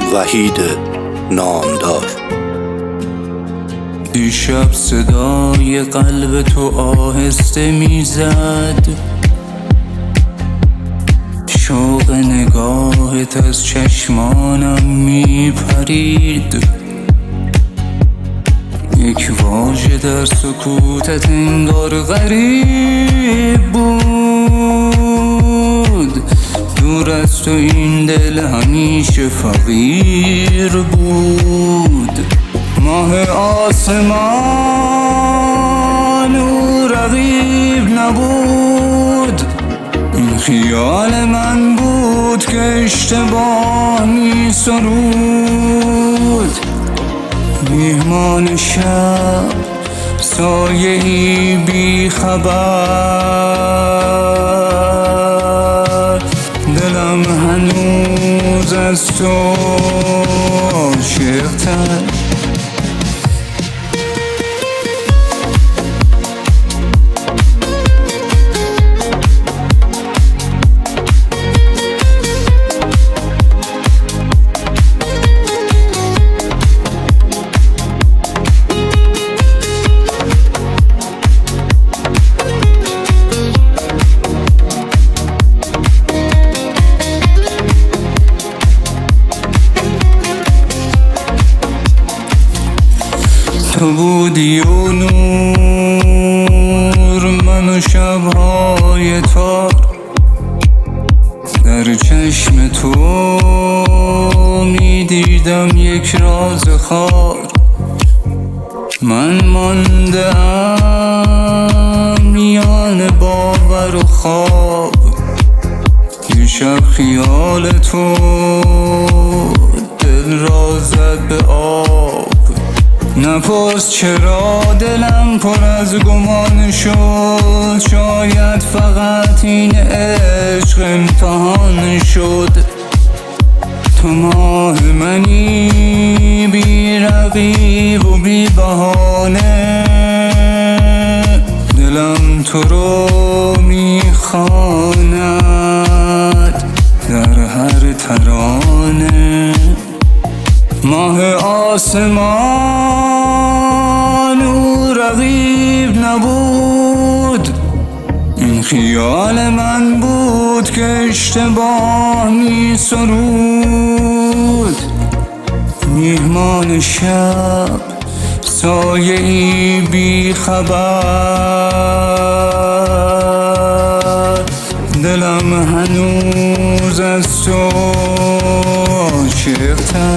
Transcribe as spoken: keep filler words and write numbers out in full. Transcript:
وحید نامدار. دیشب صدای قلب تو آهسته میزد، شوق نگاهت از چشمانم میپرید. یک واژه در سکوتت انگار غریب بود. دور از تو این دل همیشه فقیر بود. ماه آسمان او رقیب نبود. این خیال من بود که اشتباه می سرود. میهمان شب سایه‌ای بی خبر، دلم هنوز از تو عاشق‌تر. تو بودی و نور، من و شبهای تار. در چشم تو می دیدم یک راز خار. من مانده ام میان باور و خواب. دیشب خیال تو دل را زد به آب. نپرس چرا دلم پر از گمان شد، شاید فقط این عشق امتحان شد. تو ماه منی بی رقیب و بی بهانه، دلم تو رو میخواند در هر ترانه. ماه آسمان او رقیب نبود. این خیال من بود که اشتباه می سرود. میهمان شب سایه‌ای بی خبر، دلم هنوز از تو عاشق‌تر.